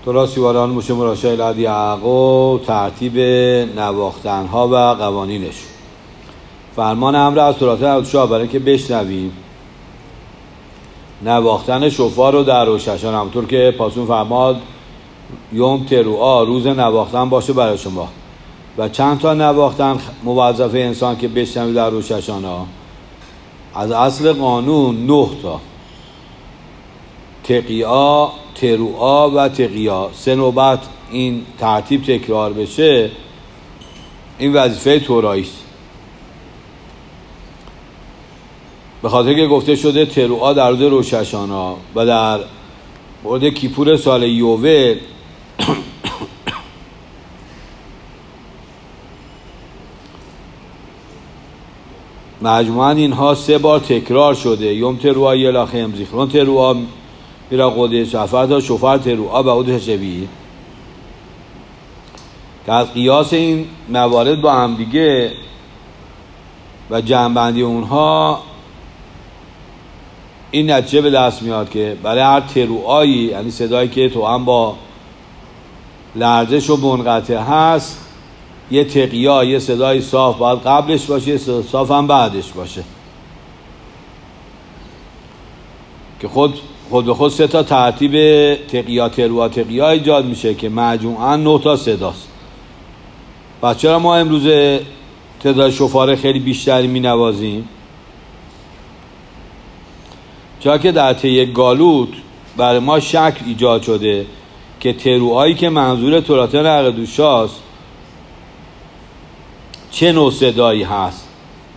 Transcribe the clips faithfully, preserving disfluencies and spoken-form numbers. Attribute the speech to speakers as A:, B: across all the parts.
A: تراثیواران موشه مراشای لدی عقو ترتیب نواختنها و قوانینش. فرمان امر از تراث شاه برای که بشنویم نواختن شفار رو در روششان، همونطور که پاسون فرماد یوم تروعا روز نواختن باشه برای شما و چند تا نواختن موظفه انسان که بشنوید در روششان ها. از اصل قانون نه تا تقیا، تروعا و تقیا، سه نوبت این ترتیب تکرار بشه این وظیفه تورایی است. به خاطر که گفته شده تروعا در روز روششانا و در مورد کیپور سال یوبل مجموعاً اینها سه بار تکرار شده. یوم تروعا یلاخیم زیخرون تروعا میرا قدس شفرد شفر تروعا به عود شبیه که از قیاس این موارد با هم دیگه و جمع‌بندی اونها این نتیجه به دست میاد که برای هر تروعایی، یعنی صدایی که تو هم با لرزش و منقطع هست، یه تقیا، یه صدای صاف باید قبلش باشه، یه صدای صاف هم بعدش باشه که خود خود به خود سه تا ترتیب تقیا تروعا تقیا ایجاد میشه که مجموعاً نه تا صداست. پس چرا ما امروز تعداد شفاره خیلی بیشتری می نوازیم؟ چرا که در طی گالوت برای ما شک ایجاد شده که تروعایی که منظور توراتن عقدوشاست چه نوع صدایی هست.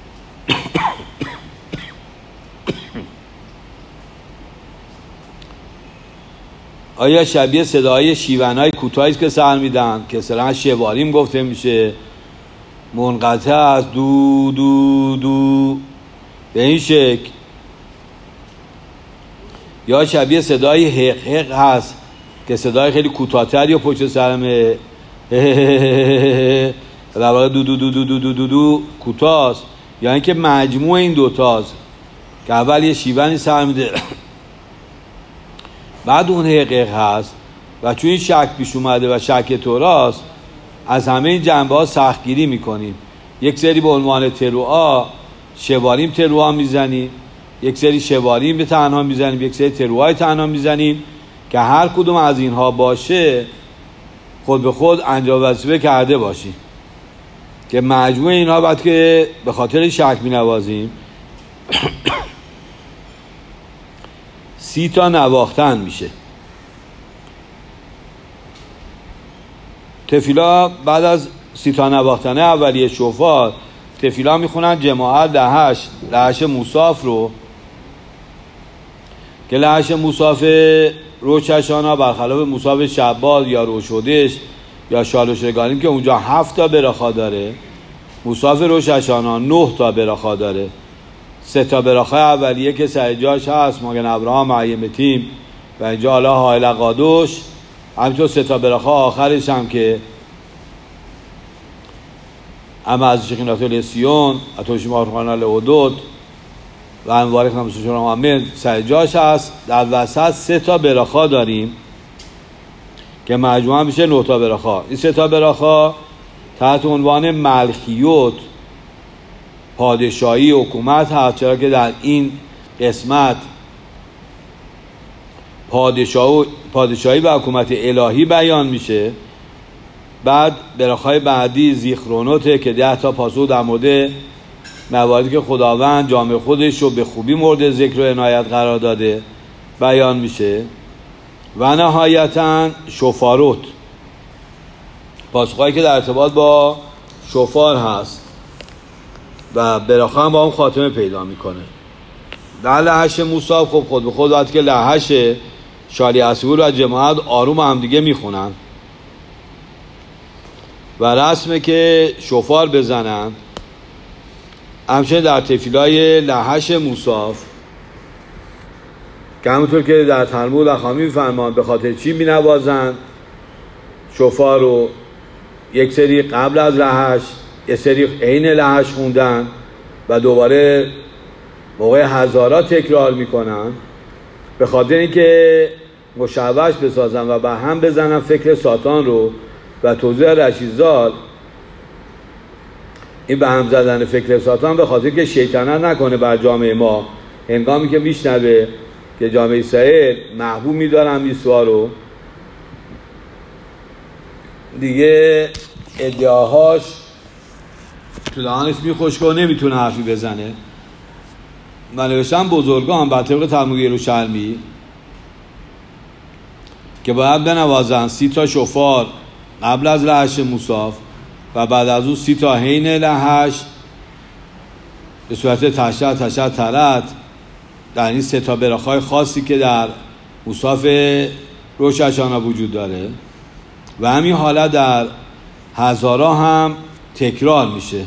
A: آیا شبیه صدای شیونای کوتاهی که سر میدن که مثلا شواریم گفته میشه، منقطع از دو دو دو به این شکل، یا شبیه صدای حق حق هست که صدای خیلی کوتاه‌تری و پشت سرمه در واقع دو دو دو دو دو دو دو دو کوتاست، یا اینکه مجموع این دوتاست که اول یه شیونی سر میده بعد اون حق حق هست. و چون این شک پیش اومده و شک توراست از همه این جنبه ها سختگیری میکنیم. یک سری به عنوان تروعا شواریم تروعا میزنیم، یک سری شواریم به تنها میزنیم، یک سری تروعای تنها میزنیم که هر کدوم از اینها باشه خود به خود انجام وظیفه کرده باشیم که مجموع اینها بعد که به خاطر شک مینوازیم سی تا نواختن میشه. تفیلا بعد از سی تا نواختن اولیه شفار تفیلا میخونن جماعت لحش لحش موصاف رو که لحش موصاف روششانا برخلاف موصاف شباد یا روشودش یا شالوشگانیم که اونجا هفت تا براخا داره، موصاف روششانا نه تا براخا داره. سه تا براخا اولیه که سر جاش هست ماگن ابراهام عیمتیم و اینجا حالا حائل قادوش، همینطور سه تا براخا آخرش هم که اما از شیخینات الیسیون اتوشی مارخانه لعودود و انواری خمسوشون محمد سر جاش هست. در وسط سه تا براخا داریم که مجموعا میشه نه تا براخا. این سه تا براخا تحت عنوان ملخیوت پادشاهی حکومت هست، چرا که در این قسمت پادشاه پادشاهی و حکومت الهی بیان میشه. بعد براخای بعدی زیخرونوته که ده تا پاسو در مورد مواردی که خداوند جامعه خودش رو به خوبی مورد ذکر و عنایت قرار داده بیان میشه. و نهایتاً شفاروت، پاسخهایی که در ارتباط با شفار هست و براخا هم با اون خاتمه پیدا میکنه. در لحش موصاف خب خود به خود وقتی که لحش شالی اسیور و جماعت آروم هم دیگه میخونن و رسمه که شفار بزنن. همچنین در تفیلای لحش موصاف که همونطور که در تلمود اخامی میفرمان به خاطر چی مینوازن شفار رو، یک سری قبل از لحش، یک سری عین لحش خوندن و دوباره موقع هزارات تکرار میکنن به خاطر اینکه مشوش بسازن و به هم بزنن فکر ساتان رو و توضیح رشیدزاد این به هم زدن فکر ساتان به خاطر که شیطنت نکنه بر جامعه ما هنگامی که میشنوه که جامعه اسرائیل محبوب میدارن میسوا رو دیگه ادعاهاش تو دهانش میخشکه و نمیتونه حرفی بزنه. و نوشتن بزرگان بر طبق تلمود یروشلمی که باید بنوازن سی تا شفار قبل از لحش موساف و بعد از اون سی تا حین لحش به صورت تشت تشت ترت، در این سه تا براخای خاصی که در موساف روش هاشانه وجود داره و همین حالت در هزارا هم تکرار میشه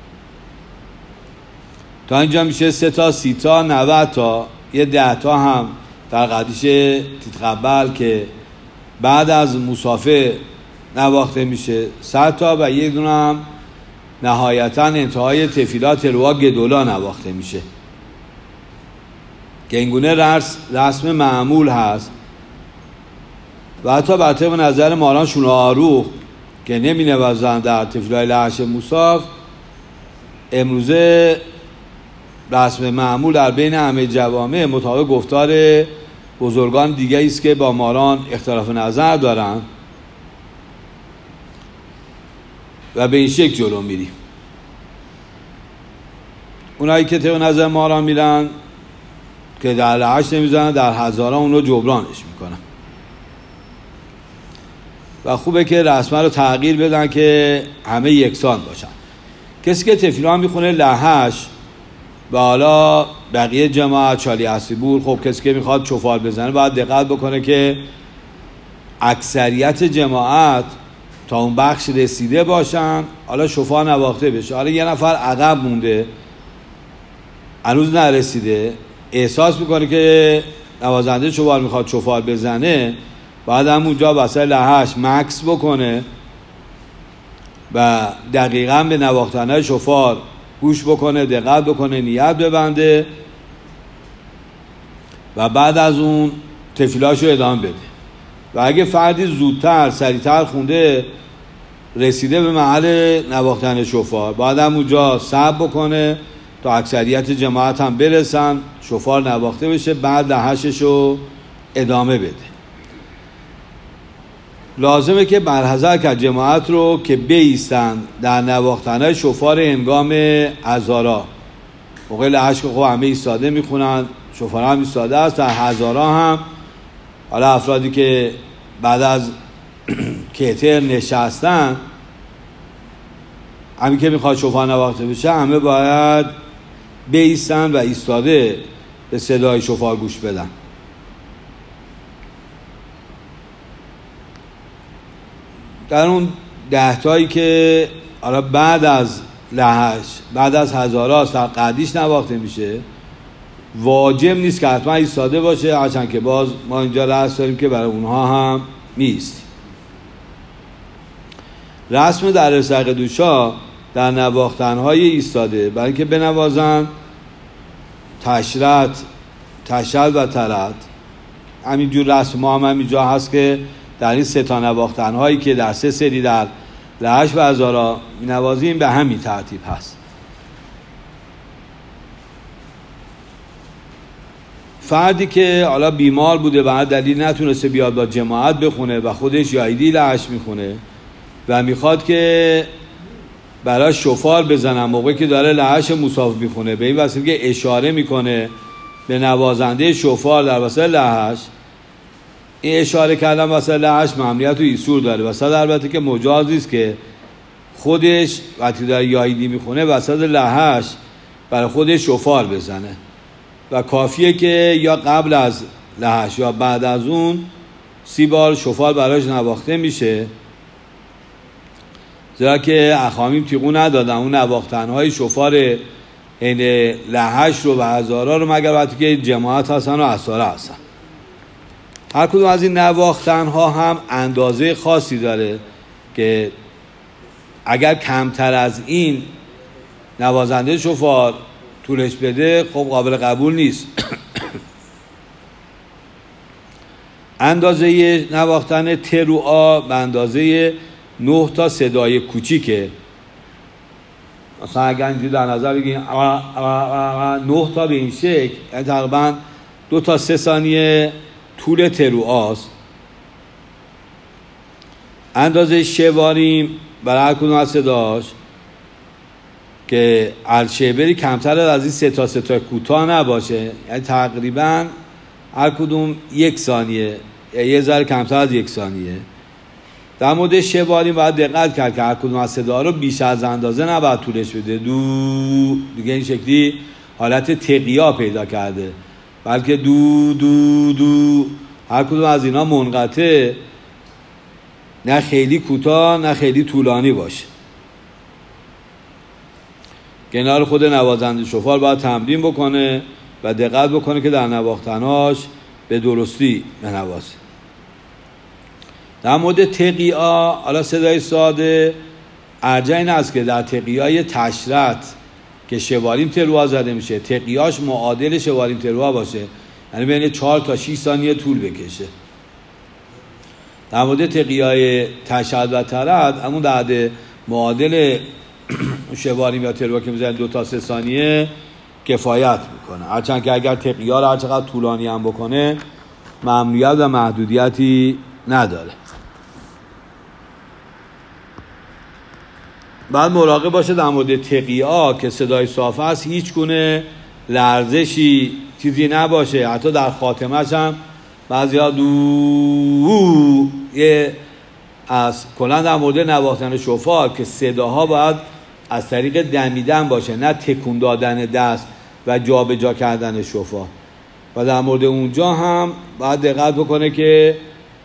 A: تا اینجا میشه سه تا سی تا نود تا یه ده تا هم در قدیش تتقبل که بعد از موسافه نواخته میشه صد تا و یک دونه هم نهایتا انتهای تفیلات روا گدولا نواخته میشه که اینگونه رس رسم معمول هست. و حتی بر طبق نظر ماران شون آروخ که نمی نوازن در تفیلات لحش موساف امروزه رسم معمول در بین همه جوامع مطابق گفتار بزرگان دیگه ایست که با ماران اختلاف نظر دارن و به این شکل جلو میریم. اونایی که طبق نظر ماران میرن که در لحش نمیزنن در هزاران اون رو جبرانش میکنن و خوبه که رسمه رو تغییر بدن که همه یکسان باشن. کسی که تفیلان میخونه لحش و حالا بقیه جماعت چالی اسیبور، خب کسی که میخواد شفار بزنه باید دقت بکنه که اکثریت جماعت تا اون بخش رسیده باشن حالا شفار نواخته بشه. حالا یه نفر عقب مونده هنوز نرسیده احساس میکنه که نوازنده شفار میخواد شفار بزنه بعد همونجا واسه لحش مکس بکنه و دقیقاً به نواختنه شفار گوش بکنه، دقت بکنه، نیت ببنده و بعد از اون تفیلاشو ادامه بده. و اگه فردی زودتر سریعتر خونده رسیده به محل نواختن شفار بعد همونجا صبر بکنه تا اکثریت جماعت هم برسن شفار نواخته بشه بعد لحششو ادامه بده. لازمه که برحذر کرد جماعت رو که بیستن در نواختنهای شفار هنگام هزارا. موقع لحش که خب همه ایستاده میخونن شفار هم ایستاده است. در هزارا هم حالا افرادی که بعد از کتر نشستن همین که میخواد شفار نواخته بشه همه باید بیستن و ایستاده به صدای شفار گوش بدن. در اون دهتایی که حالا بعد از لحش بعد از هزاراست در قدیش نواخته میشه واجب نیست که حتما ایستاده باشه، هرچند که باز ما اینجا رسم داریم که برای اونها هم میستیم. رسم در رسق دوشا در نواختنهای ایستاده برای اینکه بنوازن تشرت تشل و ترت. همینجور رسم ما هم همینجا هست که در این سه تا نواختنهایی که در سه سری در لحش و هزارا می نوازیم به همین ترتیب هست. فردی که حالا بیمار بوده و دلیل نتونسته بیاد با جماعت بخونه و خودش یایدی لحش میخونه و میخواد که برای شفار بزنن موقعی که داره لحش موساف میخونه به این وسیله که اشاره میکنه به نوازنده شفار در وسط لحش، این اشاره کردن وسط لحش ممنوعیت و ایسور داره. وسط البته که مجاز نیست که خودش وقتی داره یایدی میخونه وسط لحش برای خودش شفار بزنه و کافیه که یا قبل از لحش یا بعد از اون سی بار شفار براش نواخته میشه، زیرا که اخامیم تیغو ندادن اون نواختنهای شفار این لحش رو و هزارا رو مگر وقتی که جماعت هستن و اساره هستن. هر کدوم از این نواختنها هم اندازه خاصی داره که اگر کمتر از این نوازنده شفار طولش بده خب قابل قبول نیست. اندازه نواختن تروآ به اندازه نه تا صدای کوچیکه. مثلا اگر اینجوری در نظر بگیریم نه تا به این شکل، یعنی تقریبا دو تا سه ثانیه طول تروآست. اندازه شواریم برای هر کدوم از صداش که الشعبری کمتر از این سه تا سه تا کوتاه نباشه، یعنی تقریبا هر کدوم یک ثانیه یا یه ذره کمتر از یک ثانیه. در مورد شواریم باید دقت کرد که هر کدوم از صدا رو بیش از اندازه نباید طولش بده. دو دیگه این شکلی حالت تقیا پیدا کرده، بلکه دو دو دو هر کدوم از اینا منقطع، نه خیلی کوتاه نه خیلی طولانی باشه. کنار خود نوازنده شفار باید تمرین بکنه و دقت بکنه که در نواختناش به درستی بنوازه. در مورد تقی‌آ، حالا صدای ساده ارجح این است که در تقی‌آی تشرط که شواریم تروآ زده میشه، تقی‌آش معادل شواریم تروآ باشه، یعنی بین چهار تا شش ثانیه طول بکشه. در مورد تقی‌آی تشرط و ترد، همون در حد معادل شواریم یا تروآ که میزنه دو تا سه ثانیه کفایت میکنه. هرچند که اگر تقی‌آ رو هر چقدر طولانی هم بکنه ممنوعیت و محدودیتی نداره. بعد مراقب باشه در مورد تقی‌آ که صدای صاف است هیچ گونه لرزشی چیزی نباشه، حتی در خاتمه‌اش هم بعضیا دو یه از کلا در مورد نواختن شفار که صداها باید از طریق دمیدن باشه، نه تکون دادن دست و جابجا کردن شفار. و در مورد اونجا هم باید دقت بکنه که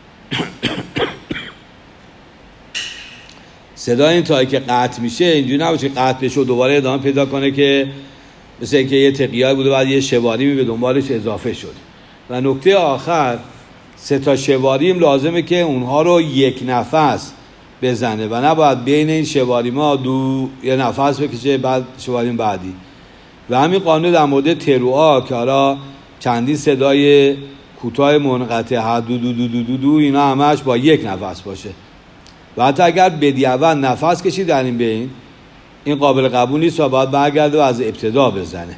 A: صدای این تایی که قطع میشه اینجوری نباشه قطع بشه و دوباره ادامه پیدا کنه که مثل اینکه یه تقی‌آ بوده بعد یه شواریمی به دنبالش اضافه شد. و نکته آخر، سه تا شواریم لازمه که اونها رو یک نفس بزنه و نباید بین این شواریم‌ها دو یه نفس بکشه بعد شواریم بعدی. و همین قانون در مورد تروآ که حالا چندین صدای کوتاه منقطع هر دو دو دو دو دو دو اینا همش با یک نفس باشه. و حتی اگر بدیعا نفس کشید در این بین، این قابل قبول نیست و باید برگرده و از ابتدا بزنه.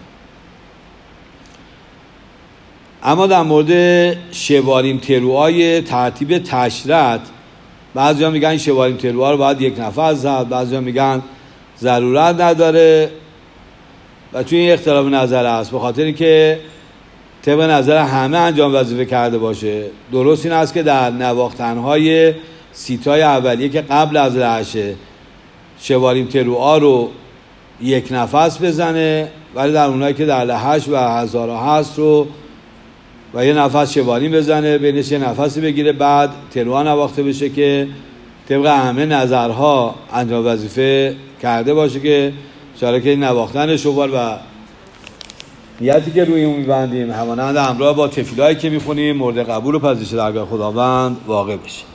A: اما در مورد شواریم تروآی ترتیب تشرط، بعضی ها میگن شواریم تروآ رو باید یک نفس زد، بعضی ها میگن ضرورت نداره و توی این اختلاف نظر هست، به خاطر اینکه طبق نظر همه انجام وظیفه کرده باشه. درست این است که در نواختن‌های سیتای اولیه که قبل از رعشه شواریم تروآ رو یک نفس بزنه، ولی در اونایی که در لحش و هزارا هست رو و یه نفس شواریم بزنه، بینش یه نفسی بگیره، بعد تروآ نواخته بشه که طبق همه نظرها انجام وظیفه کرده باشه که شارکه نواختن شوار و نیتی که روی اون میبندیم همانند همراه با تفیلایی که میخونیم مورد قبول و پذیرش درگاه خداوند واقع بشه.